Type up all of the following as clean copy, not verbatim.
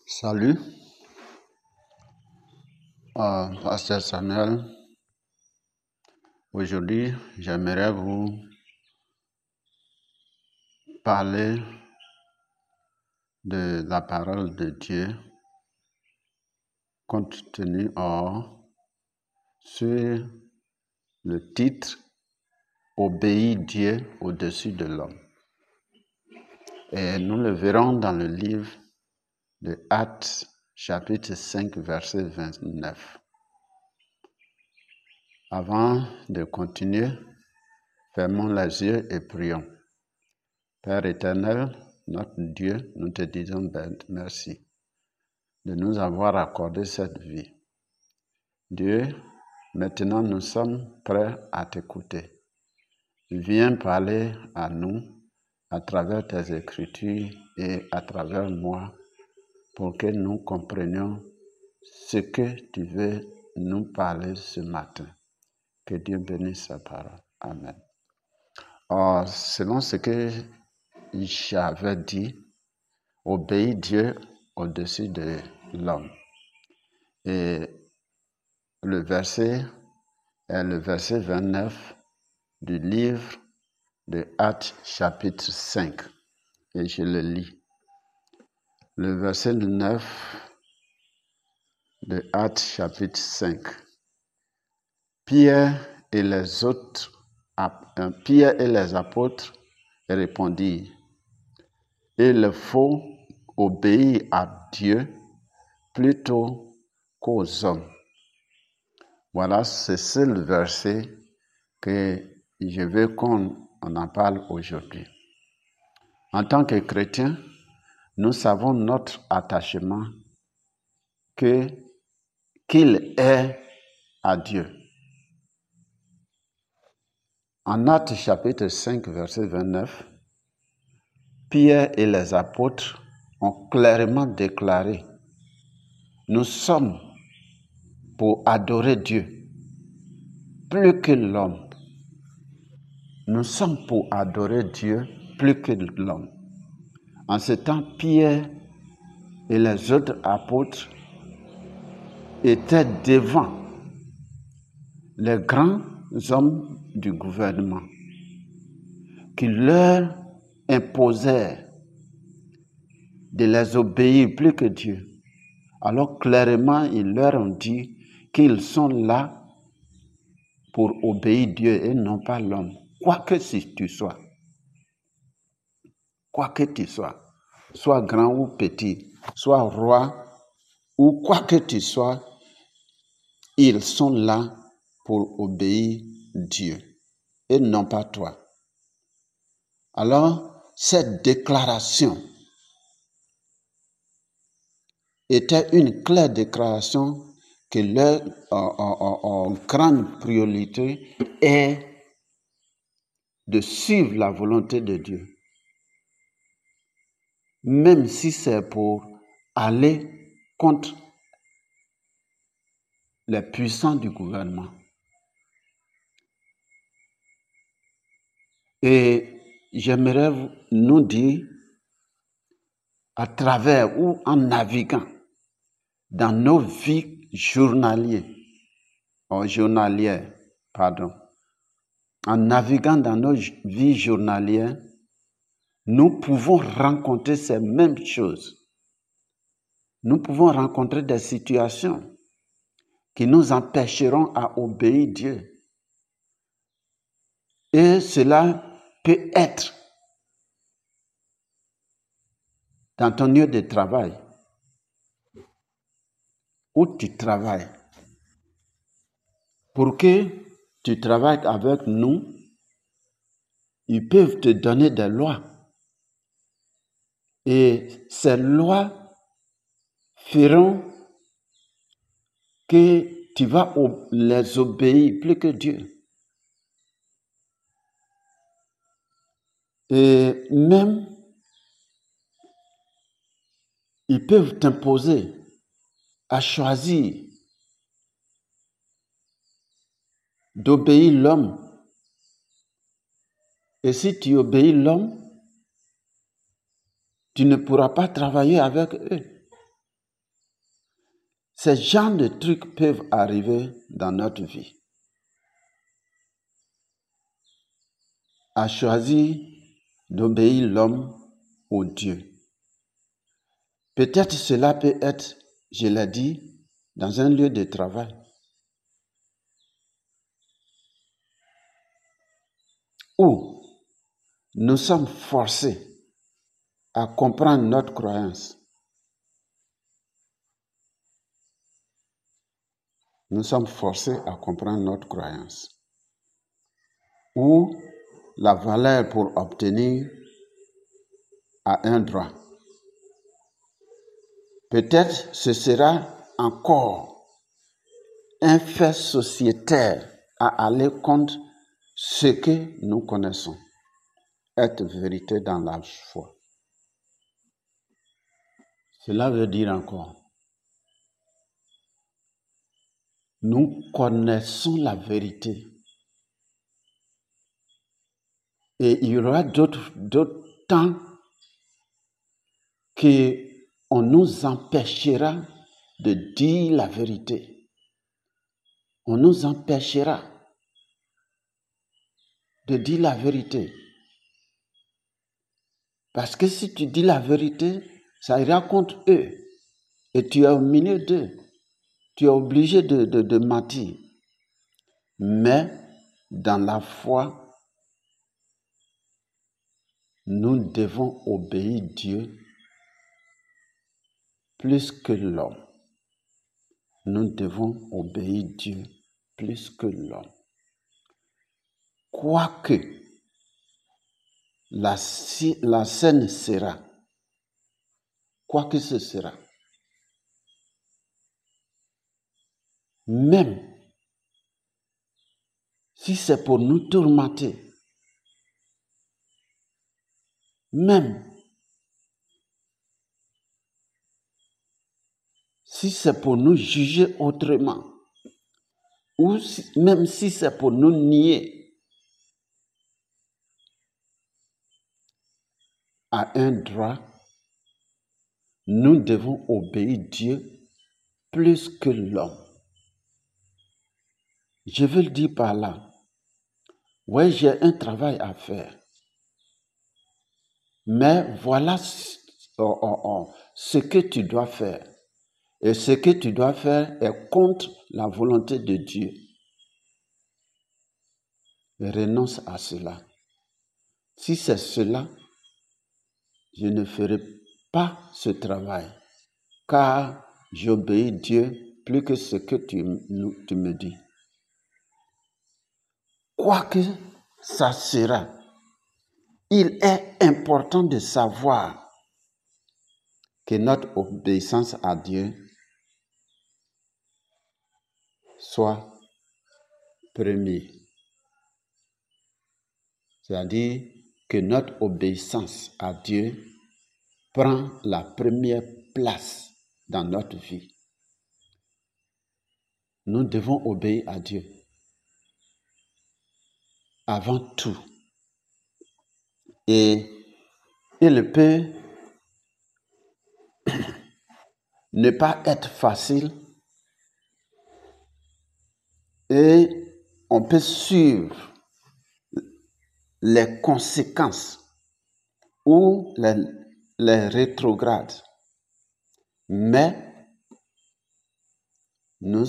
Salut, Pasteur Samuel. Aujourd'hui, j'aimerais vous parler de la parole de Dieu compte tenu sur le titre Obéis Dieu au-dessus de l'homme. Et nous le verrons dans le livre de Actes, chapitre 5, verset 29. Avant de continuer, fermons les yeux et prions. Père éternel, notre Dieu, nous te disons merci de nous avoir accordé cette vie. Dieu, maintenant nous sommes prêts à t'écouter. Viens parler à nous à travers tes écritures et à travers moi pour que nous comprenions ce que tu veux nous parler ce matin. Que Dieu bénisse sa parole. Amen. Selon ce que j'avais dit, obéis Dieu au-dessus de l'homme. Et le verset est le verset 29 du livre de Actes chapitre 5. Et je le lis. Le verset 9 de Actes chapitre 5. Pierre et les apôtres répondirent: il faut obéir à Dieu plutôt qu'aux hommes. Voilà, c'est le verset que je veux qu'on en parle aujourd'hui. En tant que chrétiens, nous savons notre attachement qu'il est à Dieu. En Actes chapitre 5, verset 29, Pierre et les apôtres ont clairement déclaré: nous sommes pour adorer Dieu plus que l'homme. Nous sommes pour adorer Dieu plus que l'homme. En ce temps, Pierre et les autres apôtres étaient devant les grands hommes du gouvernement qui leur imposèrent de les obéir plus que Dieu. Alors clairement, ils leur ont dit qu'ils sont là pour obéir Dieu et non pas l'homme. Quoi que tu sois, soit grand ou petit, soit roi ou quoi que tu sois, ils sont là pour obéir Dieu et non pas toi. Alors, cette déclaration était une claire déclaration que leur grande priorité est de suivre la volonté de Dieu. Même si c'est pour aller contre les puissants du gouvernement. Et j'aimerais nous dire, à travers ou en naviguant dans nos vies journalières, en naviguant dans nos vies journalières, nous pouvons rencontrer ces mêmes choses. Nous pouvons rencontrer des situations qui nous empêcheront à obéir Dieu. Et cela peut être dans ton lieu de travail, où tu travailles. Pour que tu travailles avec nous, ils peuvent te donner des lois. Et ces lois feront que tu vas les obéir plus que Dieu. Et même, ils peuvent t'imposer à choisir d'obéir l'homme. Et si tu obéis l'homme, tu ne pourras pas travailler avec eux. Ces genres de trucs peuvent arriver dans notre vie. A choisi d'obéir l'homme au Dieu. Peut-être cela peut être, je l'ai dit, dans un lieu de travail. Où nous sommes forcés à comprendre notre croyance. Nous sommes forcés à comprendre notre croyance. Ou la valeur pour obtenir à un droit. Peut-être ce sera encore un fait sociétaire à aller contre ce que nous connaissons être vérité dans la foi. Cela veut dire encore, nous connaissons la vérité. Et il y aura d'autres temps qu'on nous empêchera de dire la vérité. On nous empêchera de dire la vérité. Parce que si tu dis la vérité, ça ira contre eux. Et tu es au milieu d'eux. Tu es obligé de mentir. Mais dans la foi, nous devons obéir Dieu plus que l'homme. Nous devons obéir Dieu plus que l'homme. Quoique la scène sera, quoi que ce sera, même si c'est pour nous tourmenter, même si c'est pour nous juger autrement, ou même si c'est pour nous nier à un droit, nous devons obéir Dieu plus que l'homme. Je veux le dire par là. Oui, j'ai un travail à faire. Mais voilà ce que tu dois faire. Et ce que tu dois faire est contre la volonté de Dieu. Renonce à cela. Si c'est cela, je ne ferai pas ce travail, car j'obéis Dieu plus que ce que tu me dis. Quoi que ça sera, il est important de savoir que notre obéissance à Dieu soit première. C'est-à-dire que notre obéissance à Dieu prend la première place dans notre vie. Nous devons obéir à Dieu avant tout. Et il peut ne pas être facile et on peut suivre les conséquences ou les rétrogrades. Mais nous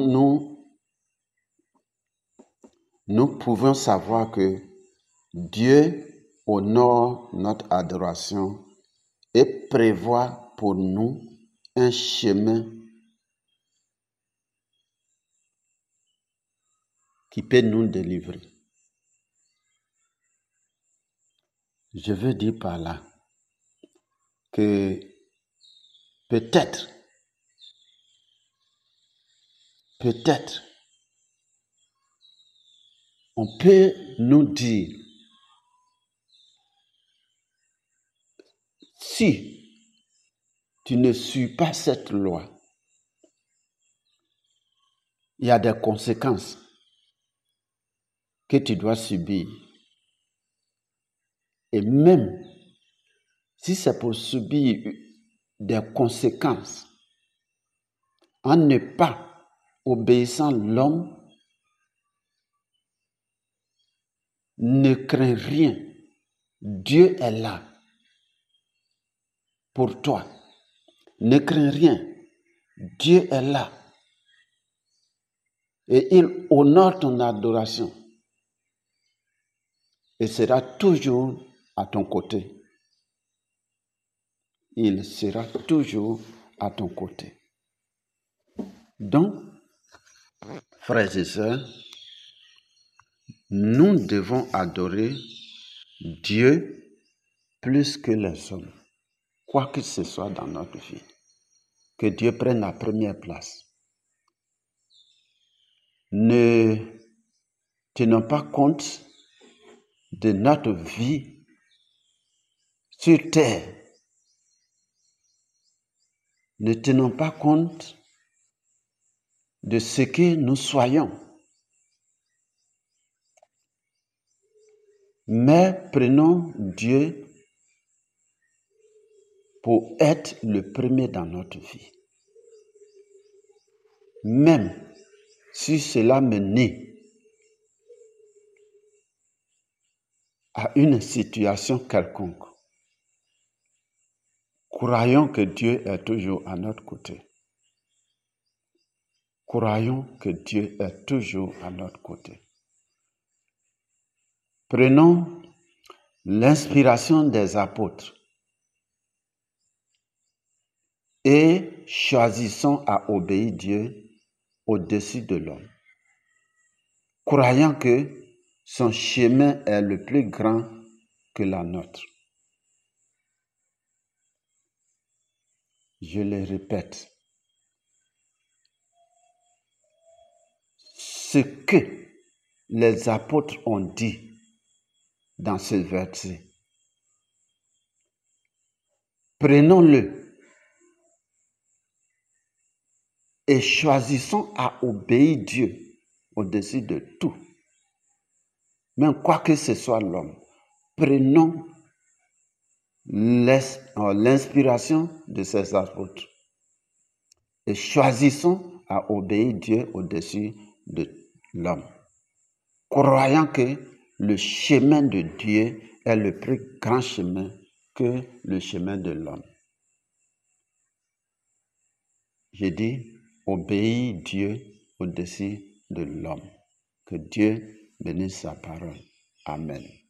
pouvons savoir que Dieu honore notre adoration et prévoit pour nous un chemin qui peut nous délivrer. Je veux dire par là que peut-être, on peut nous dire, si tu ne suis pas cette loi, il y a des conséquences que tu dois subir. Et même si c'est pour subir des conséquences en ne pas obéissant l'homme, ne crains rien. Dieu est là pour toi. Ne crains rien. Dieu est là. Et il honore ton adoration. Et sera toujours à ton côté. Il sera toujours à ton côté. Donc, frères et sœurs, nous devons adorer Dieu plus que les hommes, quoi que ce soit dans notre vie. Que Dieu prenne la première place. Ne tenons pas compte de notre vie sur terre. Ne tenons pas compte de ce que nous soyons. Mais prenons Dieu pour être le premier dans notre vie. Même si cela menait à une situation quelconque, croyons que Dieu est toujours à notre côté. Croyons que Dieu est toujours à notre côté. Prenons l'inspiration des apôtres et choisissons à obéir Dieu au-dessus de l'homme, croyant que son chemin est le plus grand que la nôtre. Je le répète, ce que les apôtres ont dit dans ce verset, prenons-le et choisissons à obéir Dieu au-dessus de tout. Même quoi que ce soit l'homme, prenons l'inspiration de ces apôtres et choisissons à obéir Dieu au-dessus de l'homme, croyant que le chemin de Dieu est le plus grand chemin que le chemin de l'homme. J'ai dit, obéir Dieu au-dessus de l'homme. Que Dieu bénisse sa parole. Amen.